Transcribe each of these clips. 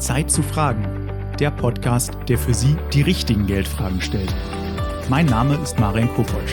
Zeit zu fragen, der Podcast, der für Sie die richtigen Geldfragen stellt. Mein Name ist Marian Kopotsch.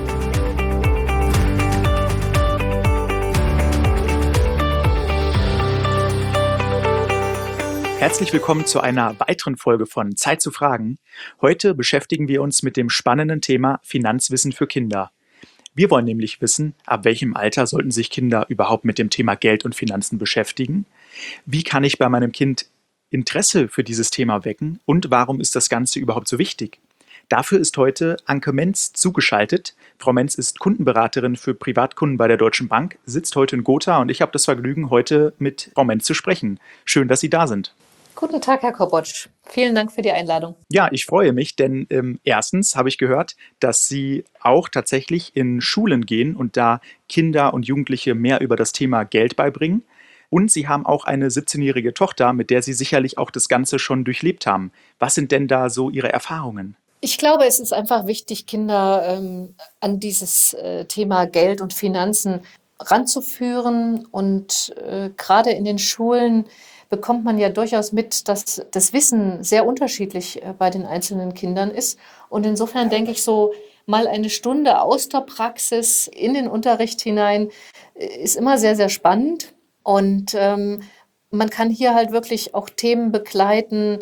Herzlich willkommen zu einer weiteren Folge von Zeit zu fragen. Heute beschäftigen wir uns mit dem spannenden Thema Finanzwissen für Kinder. Wir wollen nämlich wissen, ab welchem Alter sollten sich Kinder überhaupt mit dem Thema Geld und Finanzen beschäftigen? Wie kann ich bei meinem Kind Interesse für dieses Thema wecken und warum ist das Ganze überhaupt so wichtig? Dafür ist heute Anke Menz zugeschaltet. Frau Menz ist Kundenberaterin für Privatkunden bei der Deutschen Bank, sitzt heute in Gotha und ich habe das Vergnügen, heute mit Frau Menz zu sprechen. Schön, dass Sie da sind. Guten Tag, Herr Kopotsch. Vielen Dank für die Einladung. Ja, ich freue mich, denn erstens habe ich gehört, dass Sie auch tatsächlich in Schulen gehen und da Kinder und Jugendliche mehr über das Thema Geld beibringen. Und Sie haben auch eine 17-jährige Tochter, mit der Sie sicherlich auch das Ganze schon durchlebt haben. Was sind denn da so Ihre Erfahrungen? Ich glaube, es ist einfach wichtig, Kinder an dieses Thema Geld und Finanzen ranzuführen. Und gerade in den Schulen bekommt man ja durchaus mit, dass das Wissen sehr unterschiedlich bei den einzelnen Kindern ist. Und insofern denke ich so, mal eine Stunde aus der Praxis in den Unterricht hinein ist immer sehr, sehr spannend. Und man kann hier halt wirklich auch Themen begleiten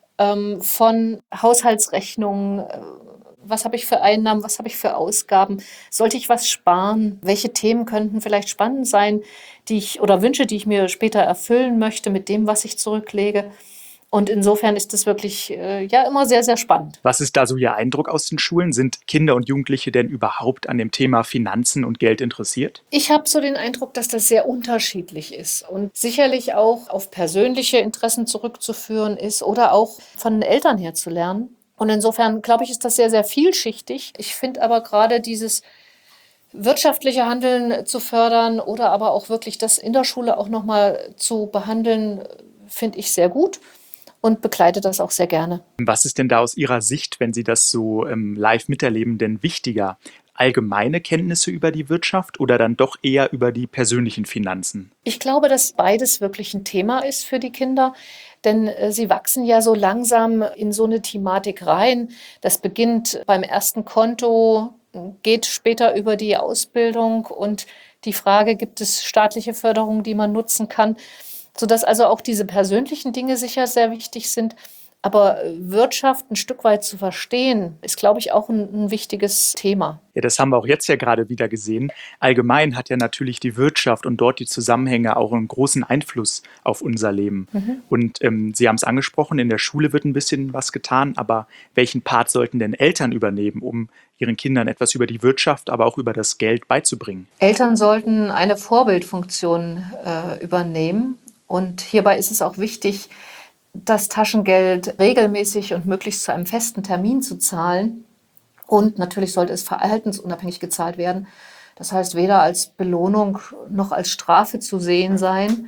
von Haushaltsrechnungen. Was habe ich für Einnahmen, was habe ich für Ausgaben? Sollte ich was sparen? Welche Themen könnten vielleicht spannend sein, oder Wünsche, die ich mir später erfüllen möchte mit dem, was ich zurücklege? Und insofern ist das wirklich immer sehr, sehr spannend. Was ist da so Ihr Eindruck aus den Schulen? Sind Kinder und Jugendliche denn überhaupt an dem Thema Finanzen und Geld interessiert? Ich habe so den Eindruck, dass das sehr unterschiedlich ist und sicherlich auch auf persönliche Interessen zurückzuführen ist oder auch von den Eltern her zu lernen. Und insofern, glaube ich, ist das sehr, sehr vielschichtig. Ich finde aber gerade dieses wirtschaftliche Handeln zu fördern oder aber auch wirklich das in der Schule auch nochmal zu behandeln, finde ich sehr gut. Und begleite das auch sehr gerne. Was ist denn da aus Ihrer Sicht, wenn Sie das so live miterleben, denn wichtiger? Allgemeine Kenntnisse über die Wirtschaft oder dann doch eher über die persönlichen Finanzen? Ich glaube, dass beides wirklich ein Thema ist für die Kinder, denn sie wachsen ja so langsam in so eine Thematik rein. Das beginnt beim ersten Konto, geht später über die Ausbildung und die Frage, gibt es staatliche Förderung, die man nutzen kann? Sodass also auch diese persönlichen Dinge sicher sehr wichtig sind. Aber Wirtschaft ein Stück weit zu verstehen, ist, glaube ich, auch ein wichtiges Thema. Ja, das haben wir auch jetzt ja gerade wieder gesehen. Allgemein hat ja natürlich die Wirtschaft und dort die Zusammenhänge auch einen großen Einfluss auf unser Leben. Und Sie haben es angesprochen, in der Schule wird ein bisschen was getan, aber welchen Part sollten denn Eltern übernehmen, um ihren Kindern etwas über die Wirtschaft, aber auch über das Geld beizubringen? Eltern sollten eine Vorbildfunktion übernehmen. Und hierbei ist es auch wichtig, das Taschengeld regelmäßig und möglichst zu einem festen Termin zu zahlen. Und natürlich sollte es verhaltensunabhängig gezahlt werden. Das heißt, weder als Belohnung noch als Strafe zu sehen sein.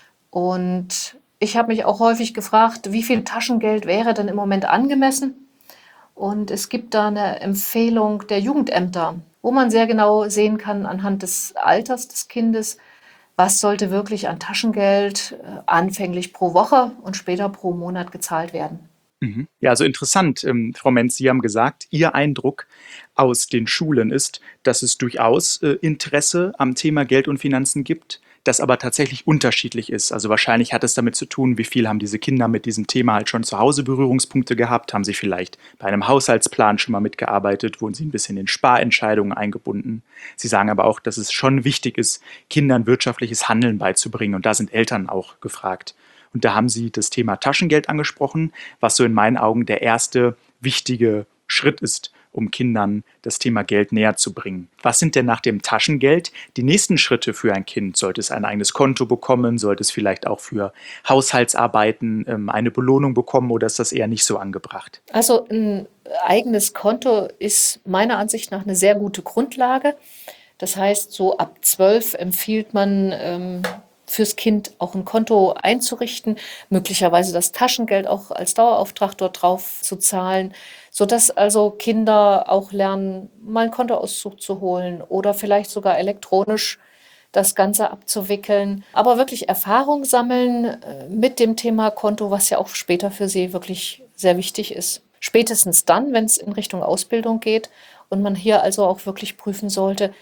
Und ich habe mich auch häufig gefragt, wie viel Taschengeld wäre denn im Moment angemessen? Und es gibt da eine Empfehlung der Jugendämter, wo man sehr genau sehen kann anhand des Alters des Kindes, was sollte wirklich an Taschengeld anfänglich pro Woche und später pro Monat gezahlt werden. Ja, also interessant, Frau Menz, Sie haben gesagt, Ihr Eindruck aus den Schulen ist, dass es durchaus Interesse am Thema Geld und Finanzen gibt, das aber tatsächlich unterschiedlich ist. Also wahrscheinlich hat es damit zu tun, wie viel haben diese Kinder mit diesem Thema halt schon zu Hause Berührungspunkte gehabt, haben sie vielleicht bei einem Haushaltsplan schon mal mitgearbeitet, wurden sie ein bisschen in Sparentscheidungen eingebunden. Sie sagen aber auch, dass es schon wichtig ist, Kindern wirtschaftliches Handeln beizubringen und da sind Eltern auch gefragt. Und da haben Sie das Thema Taschengeld angesprochen, was so in meinen Augen der erste wichtige Schritt ist, um Kindern das Thema Geld näher zu bringen. Was sind denn nach dem Taschengeld die nächsten Schritte für ein Kind? Sollte es ein eigenes Konto bekommen? Sollte es vielleicht auch für Haushaltsarbeiten eine Belohnung bekommen oder ist das eher nicht so angebracht? Also ein eigenes Konto ist meiner Ansicht nach eine sehr gute Grundlage. Das heißt, so ab 12 empfiehlt man fürs Kind auch ein Konto einzurichten, möglicherweise das Taschengeld auch als Dauerauftrag dort drauf zu zahlen, sodass also Kinder auch lernen, mal einen Kontoauszug zu holen oder vielleicht sogar elektronisch das Ganze abzuwickeln. Aber wirklich Erfahrung sammeln mit dem Thema Konto, was ja auch später für sie wirklich sehr wichtig ist. Spätestens dann, wenn es in Richtung Ausbildung geht und man hier also auch wirklich prüfen sollte,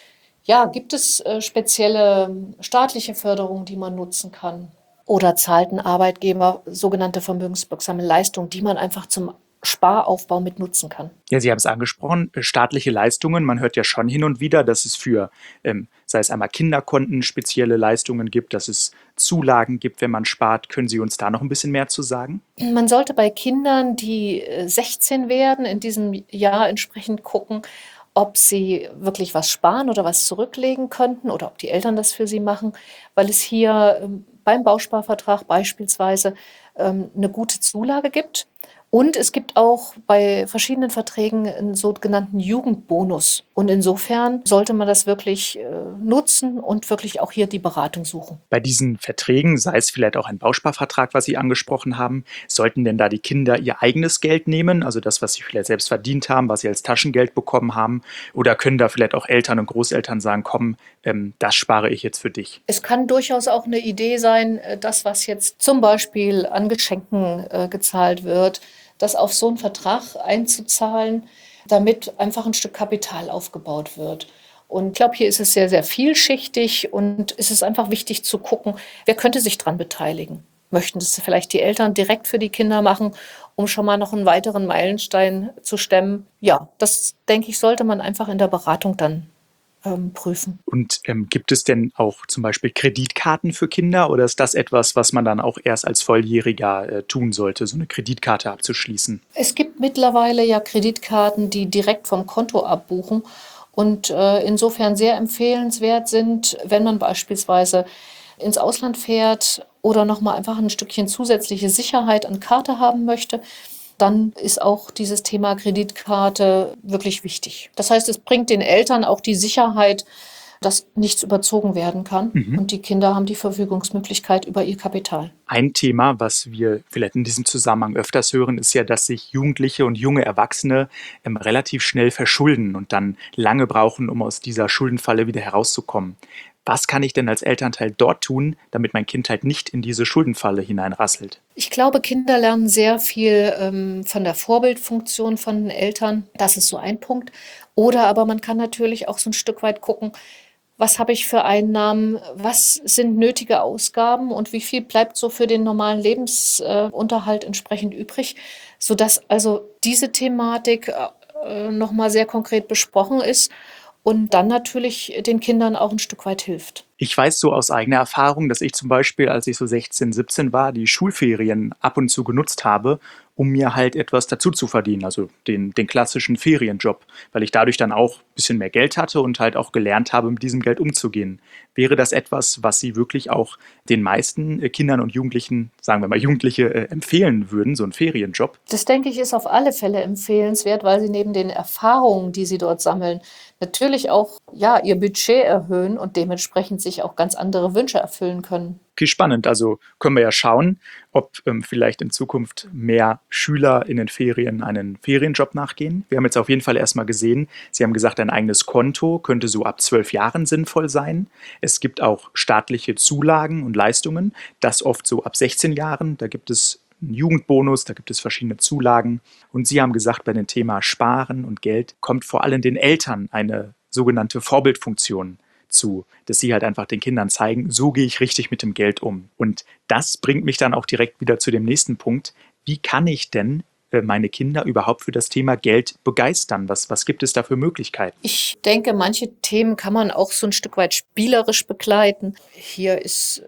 ja, gibt es spezielle staatliche Förderungen, die man nutzen kann? Oder zahlt ein Arbeitgeber sogenannte vermögenswirksame Leistungen, die man einfach zum Sparaufbau mit nutzen kann? Ja, Sie haben es angesprochen, staatliche Leistungen. Man hört ja schon hin und wieder, dass es für, sei es einmal Kinderkonten, spezielle Leistungen gibt, dass es Zulagen gibt, wenn man spart. Können Sie uns da noch ein bisschen mehr zu sagen? Man sollte bei Kindern, die 16 werden, in diesem Jahr entsprechend gucken, ob sie wirklich was sparen oder was zurücklegen könnten oder ob die Eltern das für sie machen, weil es hier beim Bausparvertrag beispielsweise eine gute Zulage gibt. Und es gibt auch bei verschiedenen Verträgen einen sogenannten Jugendbonus. Und insofern sollte man das wirklich nutzen und wirklich auch hier die Beratung suchen. Bei diesen Verträgen, sei es vielleicht auch ein Bausparvertrag, was Sie angesprochen haben, sollten denn da die Kinder ihr eigenes Geld nehmen, also das, was sie vielleicht selbst verdient haben, was sie als Taschengeld bekommen haben, oder können da vielleicht auch Eltern und Großeltern sagen, komm, das spare ich jetzt für dich? Es kann durchaus auch eine Idee sein, das, was jetzt zum Beispiel an Geschenken gezahlt wird, das auf so einen Vertrag einzuzahlen, damit einfach ein Stück Kapital aufgebaut wird. Und ich glaube, hier ist es sehr, sehr vielschichtig und es ist einfach wichtig zu gucken, wer könnte sich dran beteiligen. Möchten das vielleicht die Eltern direkt für die Kinder machen, um schon mal noch einen weiteren Meilenstein zu stemmen? Ja, das denke ich, sollte man einfach in der Beratung dann prüfen. Und gibt es denn auch zum Beispiel Kreditkarten für Kinder oder ist das etwas, was man dann auch erst als Volljähriger tun sollte, so eine Kreditkarte abzuschließen? Es gibt mittlerweile ja Kreditkarten, die direkt vom Konto abbuchen und insofern sehr empfehlenswert sind, wenn man beispielsweise ins Ausland fährt oder nochmal einfach ein Stückchen zusätzliche Sicherheit an Karte haben möchte. Dann ist auch dieses Thema Kreditkarte wirklich wichtig. Das heißt, es bringt den Eltern auch die Sicherheit, dass nichts überzogen werden kann. Mhm. Und die Kinder haben die Verfügungsmöglichkeit über ihr Kapital. Ein Thema, was wir vielleicht in diesem Zusammenhang öfters hören, ist ja, dass sich Jugendliche und junge Erwachsene relativ schnell verschulden und dann lange brauchen, um aus dieser Schuldenfalle wieder herauszukommen. Was kann ich denn als Elternteil dort tun, damit mein Kind halt nicht in diese Schuldenfalle hineinrasselt? Ich glaube, Kinder lernen sehr viel von der Vorbildfunktion von den Eltern. Das ist so ein Punkt. Oder aber man kann natürlich auch so ein Stück weit gucken, was habe ich für Einnahmen, was sind nötige Ausgaben und wie viel bleibt so für den normalen Lebensunterhalt entsprechend übrig, sodass also diese Thematik nochmal sehr konkret besprochen ist und dann natürlich den Kindern auch ein Stück weit hilft. Ich weiß so aus eigener Erfahrung, dass ich zum Beispiel, als ich so 16, 17 war, die Schulferien ab und zu genutzt habe, um mir halt etwas dazu zu verdienen, also den klassischen Ferienjob, weil ich dadurch dann auch ein bisschen mehr Geld hatte und halt auch gelernt habe, mit diesem Geld umzugehen. Wäre das etwas, was Sie wirklich auch den meisten Kindern und Jugendlichen, sagen wir mal Jugendliche, empfehlen würden, so ein Ferienjob? Das, denke ich, ist auf alle Fälle empfehlenswert, weil sie neben den Erfahrungen, die sie dort sammeln, natürlich auch ja, ihr Budget erhöhen und dementsprechend sich auch ganz andere Wünsche erfüllen können. Okay, spannend. Also können wir ja schauen, ob vielleicht in Zukunft mehr Schüler in den Ferien einen Ferienjob nachgehen. Wir haben jetzt auf jeden Fall erstmal gesehen, Sie haben gesagt, ein eigenes Konto könnte so ab 12 Jahren sinnvoll sein. Es gibt auch staatliche Zulagen und Leistungen, das oft so ab 16 Jahren. Da gibt es einen Jugendbonus, da gibt es verschiedene Zulagen. Und Sie haben gesagt, bei dem Thema Sparen und Geld kommt vor allem den Eltern eine sogenannte Vorbildfunktion zu, dass sie halt einfach den Kindern zeigen, so gehe ich richtig mit dem Geld um. Und das bringt mich dann auch direkt wieder zu dem nächsten Punkt. Wie kann ich denn meine Kinder überhaupt für das Thema Geld begeistern? Was gibt es da für Möglichkeiten? Ich denke, manche Themen kann man auch so ein Stück weit spielerisch begleiten. Hier ist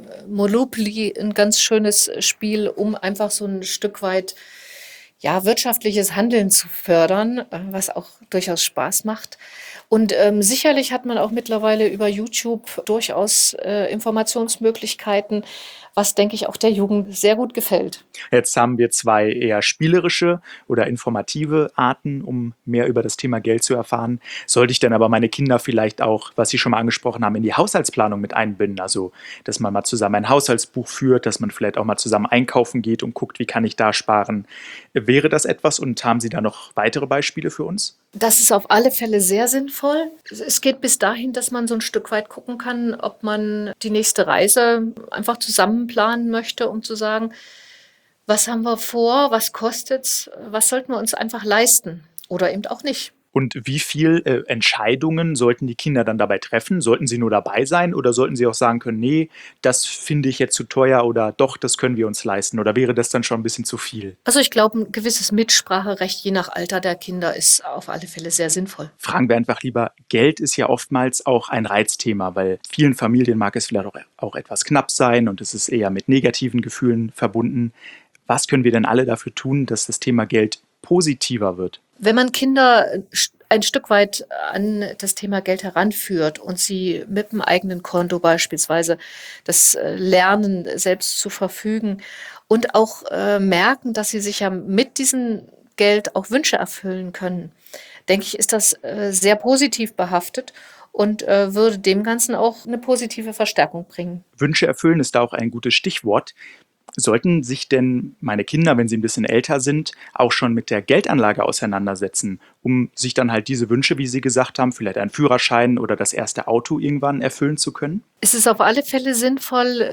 Monopoly ein ganz schönes Spiel, um einfach so ein Stück weit ja, wirtschaftliches Handeln zu fördern, was auch durchaus Spaß macht. Und sicherlich hat man auch mittlerweile über YouTube durchaus Informationsmöglichkeiten, was, denke ich, auch der Jugend sehr gut gefällt. Jetzt haben wir zwei eher spielerische oder informative Arten, um mehr über das Thema Geld zu erfahren. Sollte ich dann aber meine Kinder vielleicht auch, was Sie schon mal angesprochen haben, in die Haushaltsplanung mit einbinden? Also, dass man mal zusammen ein Haushaltsbuch führt, dass man vielleicht auch mal zusammen einkaufen geht und guckt, wie kann ich da sparen? Wäre das etwas und haben Sie da noch weitere Beispiele für uns? Das ist auf alle Fälle sehr sinnvoll. Es geht bis dahin, dass man so ein Stück weit gucken kann, ob man die nächste Reise einfach zusammen planen möchte, um zu sagen, was haben wir vor, was kostet's, was sollten wir uns einfach leisten oder eben auch nicht. Und wie viel Entscheidungen sollten die Kinder dann dabei treffen? Sollten sie nur dabei sein oder sollten sie auch sagen können, nee, das finde ich jetzt zu teuer oder doch, das können wir uns leisten? Oder wäre das dann schon ein bisschen zu viel? Also ich glaube, ein gewisses Mitspracherecht je nach Alter der Kinder ist auf alle Fälle sehr sinnvoll. Fragen wir einfach lieber, Geld ist ja oftmals auch ein Reizthema, weil vielen Familien mag es vielleicht auch etwas knapp sein und es ist eher mit negativen Gefühlen verbunden. Was können wir denn alle dafür tun, dass das Thema Geld positiver wird? Wenn man Kinder ein Stück weit an das Thema Geld heranführt und sie mit dem eigenen Konto beispielsweise das lernen, selbst zu verfügen und auch merken, dass sie sich ja mit diesem Geld auch Wünsche erfüllen können, denke ich, ist das sehr positiv behaftet und würde dem Ganzen auch eine positive Verstärkung bringen. Wünsche erfüllen ist da auch ein gutes Stichwort. Sollten sich denn meine Kinder, wenn sie ein bisschen älter sind, auch schon mit der Geldanlage auseinandersetzen, um sich dann halt diese Wünsche, wie Sie gesagt haben, vielleicht einen Führerschein oder das erste Auto irgendwann erfüllen zu können? Es ist auf alle Fälle sinnvoll,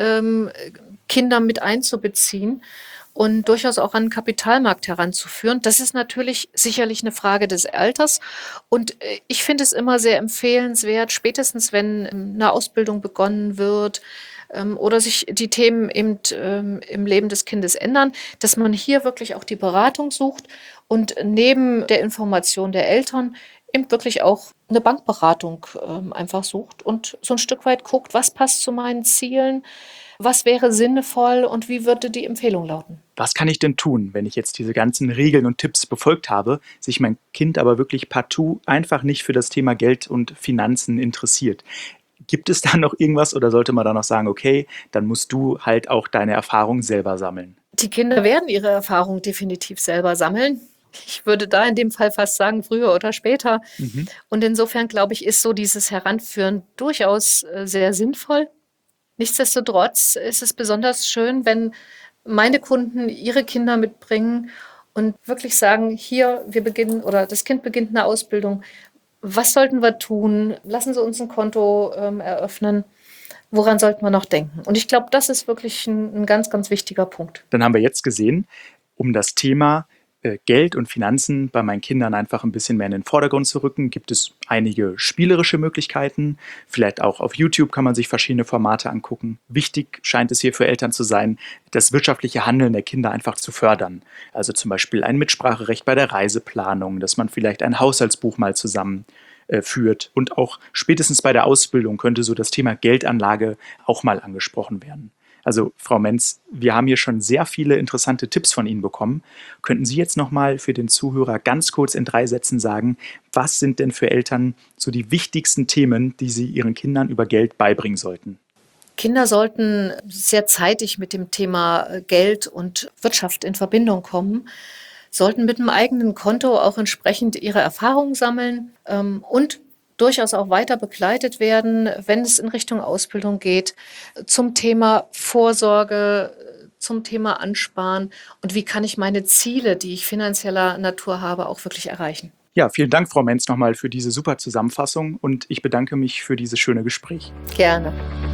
Kinder mit einzubeziehen und durchaus auch an den Kapitalmarkt heranzuführen. Das ist natürlich sicherlich eine Frage des Alters. Und ich finde es immer sehr empfehlenswert, spätestens wenn eine Ausbildung begonnen wird, oder sich die Themen eben im Leben des Kindes ändern, dass man hier wirklich auch die Beratung sucht und neben der Information der Eltern eben wirklich auch eine Bankberatung einfach sucht und so ein Stück weit guckt, was passt zu meinen Zielen, was wäre sinnvoll und wie würde die Empfehlung lauten. Was kann ich denn tun, wenn ich jetzt diese ganzen Regeln und Tipps befolgt habe, sich mein Kind aber wirklich partout einfach nicht für das Thema Geld und Finanzen interessiert? Gibt es da noch irgendwas oder sollte man da noch sagen, okay, dann musst du halt auch deine Erfahrungen selber sammeln? Die Kinder werden ihre Erfahrung definitiv selber sammeln. Ich würde da in dem Fall fast sagen, früher oder später. Mhm. Und insofern, glaube ich, ist so dieses Heranführen durchaus sehr sinnvoll. Nichtsdestotrotz ist es besonders schön, wenn meine Kunden ihre Kinder mitbringen und wirklich sagen, hier, wir beginnen oder das Kind beginnt eine Ausbildung. Was sollten wir tun? Lassen Sie uns ein Konto eröffnen. Woran sollten wir noch denken? Und ich glaube, das ist wirklich ein ganz, ganz wichtiger Punkt. Dann haben wir jetzt gesehen, um das Thema Geld und Finanzen bei meinen Kindern einfach ein bisschen mehr in den Vordergrund zu rücken, gibt es einige spielerische Möglichkeiten. Vielleicht auch auf YouTube kann man sich verschiedene Formate angucken. Wichtig scheint es hier für Eltern zu sein, das wirtschaftliche Handeln der Kinder einfach zu fördern. Also zum Beispiel ein Mitspracherecht bei der Reiseplanung, dass man vielleicht ein Haushaltsbuch mal zusammen führt. Und auch spätestens bei der Ausbildung könnte so das Thema Geldanlage auch mal angesprochen werden. Also Frau Menz, wir haben hier schon sehr viele interessante Tipps von Ihnen bekommen. Könnten Sie jetzt nochmal für den Zuhörer ganz kurz in 3 Sätzen sagen, was sind denn für Eltern so die wichtigsten Themen, die sie ihren Kindern über Geld beibringen sollten? Kinder sollten sehr zeitig mit dem Thema Geld und Wirtschaft in Verbindung kommen, sollten mit einem eigenen Konto auch entsprechend ihre Erfahrungen sammeln und durchaus auch weiter begleitet werden, wenn es in Richtung Ausbildung geht, zum Thema Vorsorge, zum Thema Ansparen und wie kann ich meine Ziele, die ich finanzieller Natur habe, auch wirklich erreichen. Ja, vielen Dank, Frau Menz, nochmal für diese super Zusammenfassung und ich bedanke mich für dieses schöne Gespräch. Gerne.